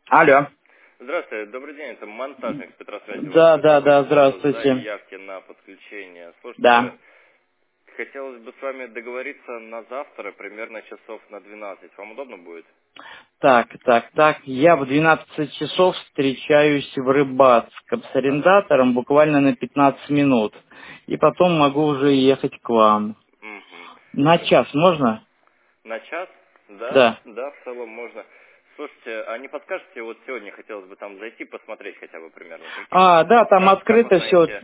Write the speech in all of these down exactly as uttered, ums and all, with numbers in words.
Алло. Здравствуйте, добрый день, это монтажник с Петросвязи. Вас Да, да, беспокоит да, по поводу здравствуйте. заявки на подключение. Да. Слушайте, хотелось бы с вами договориться на завтра, примерно часов на двенадцать. Вам удобно будет? Так, так, так. Я в двенадцать часов встречаюсь в Рыбацком с Да. арендатором буквально на пятнадцать минут. И потом могу уже ехать к вам. Мгм. На час можно? На час? Да, Да. да, в целом можно. Слушайте, а не подскажете, вот сегодня хотелось бы там зайти, посмотреть хотя бы примерно, какие, А, да, там как, как открыто все. узнаете?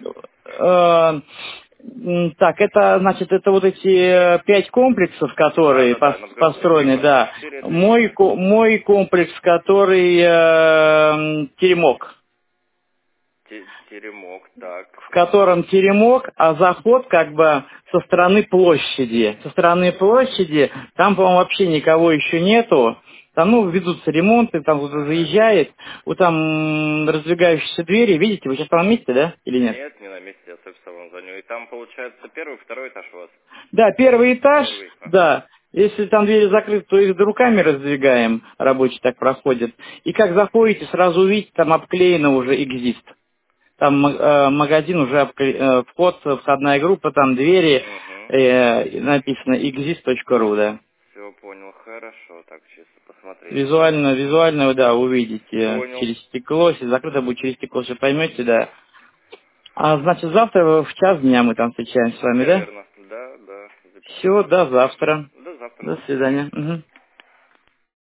Так, это, значит, это вот эти э, пять комплексов, Да, которые да, да, пос- надгробные три, построены, по-моему, да. четыре это или Мой, пять. ко- мой комплекс, который э, м, теремок. Те- Теремок, так. В котором теремок, а заход как бы со стороны площади. Со стороны площади, там, по-моему, вообще никого еще нету. Там, ну, ведутся ремонты, там кто-то Ага. заезжает, вот там м, раздвигающиеся двери, видите, вы сейчас там на месте, да, или нет? Нет, не на месте, я в салон звоню. И там, получается, первый, второй этаж у вас? Да, первый этаж, Первый, ага. да. Если там двери закрыты, то их руками раздвигаем, рабочий так проходит. И как заходите, сразу увидите, там обклеено уже экзист. Там э, магазин уже обкле- э, вход, входная группа, там двери, Угу. э, написано exist точка ру, да. Все, понял, хорошо, так, чисто посмотреть сейчас. Визуально, визуально, вы, да, увидите Понял, через стекло, если закрыто будет через стекло, все поймете, да. А значит, завтра в час дня мы там встречаемся с вами, все да? верно. Да, да, Все, записал. до завтра. До завтра, До до свидания. свидания. Мгм.